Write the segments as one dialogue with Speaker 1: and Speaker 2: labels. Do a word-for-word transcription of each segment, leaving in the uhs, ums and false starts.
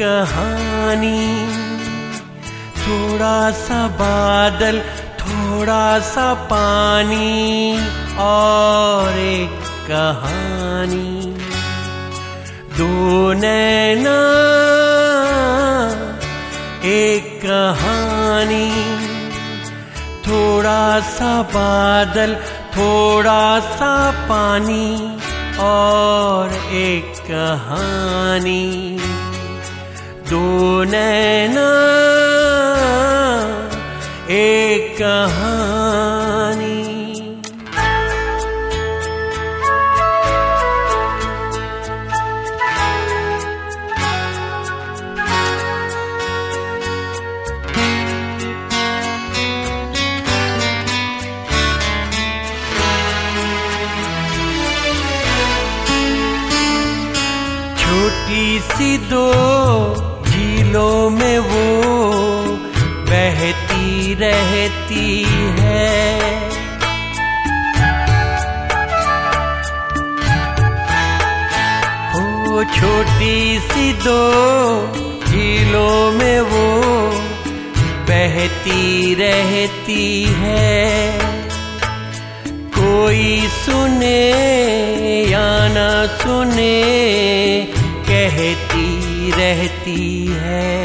Speaker 1: कहानी, थोड़ा सा बादल, थोड़ा सा पानी और एक कहानी। दो नैना एक कहानी, थोड़ा सा बादल, थोड़ा सा पानी और एक कहानी। दो नैना एक कहानी। छोटी सी दो झीलों में वो बहती रहती है। ओ छोटी सी दो झीलों में वो बहती रहती है। कोई सुने या न सुने कहती रहती है।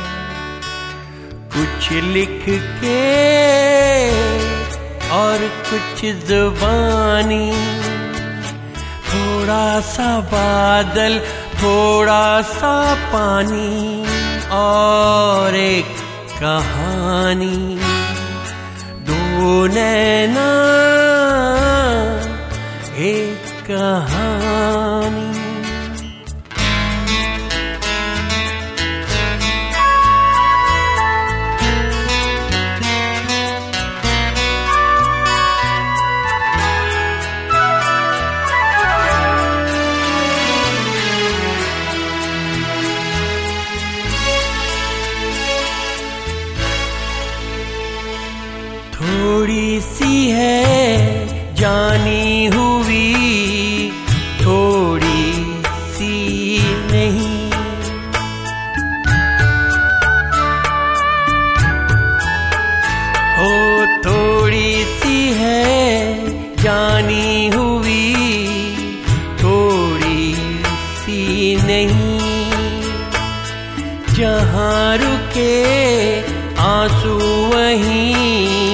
Speaker 1: कुछ लिख के और कुछ जुबानी, थोड़ा सा बादल, थोड़ा सा पानी और एक कहानी। दो नैना एक कहानी। थोड़ी सी है जानी हुई, थोड़ी सी नहीं। हो थोड़ी सी है जानी हुई, थोड़ी सी नहीं। जहाँ रुके आंसू वहीं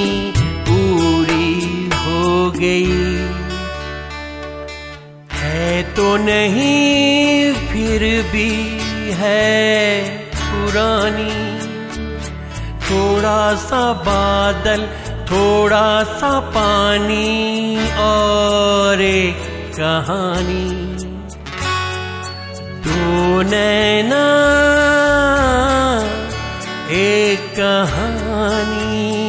Speaker 1: गई है तो नहीं, फिर भी है पुरानी। थोड़ा सा बादल, थोड़ा सा पानी और एक कहानी। दो नैना एक कहानी।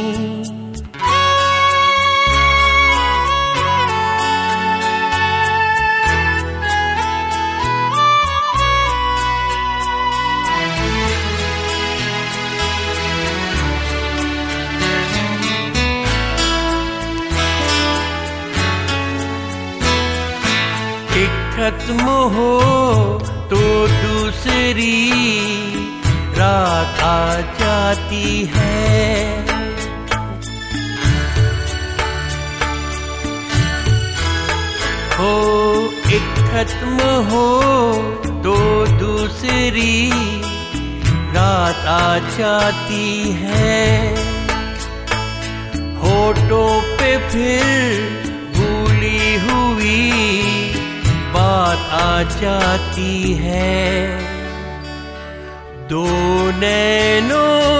Speaker 1: खत्म हो तो दूसरी रात आ जाती है। हो एक खत्म हो तो दूसरी रात आ जाती है। होठों पे फिर भूली हुई बात आ जाती है। दो नैनों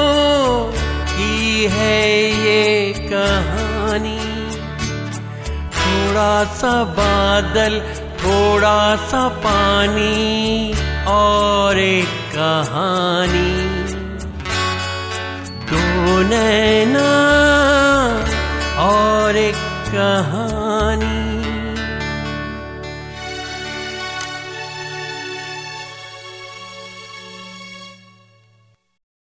Speaker 1: की है ये कहानी। थोड़ा सा बादल, थोड़ा सा पानी और एक कहानी। दो नैना और एक कहानी।